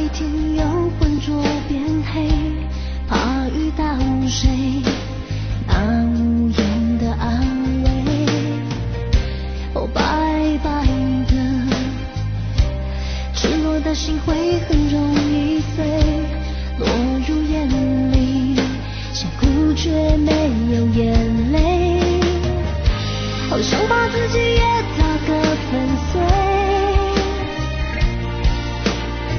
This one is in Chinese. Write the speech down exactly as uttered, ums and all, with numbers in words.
天又浑浊变黑，怕遇到谁那无言的安慰。哦，白白的赤裸的心会很容易碎，落入眼里，想哭却没有眼泪。好想把自己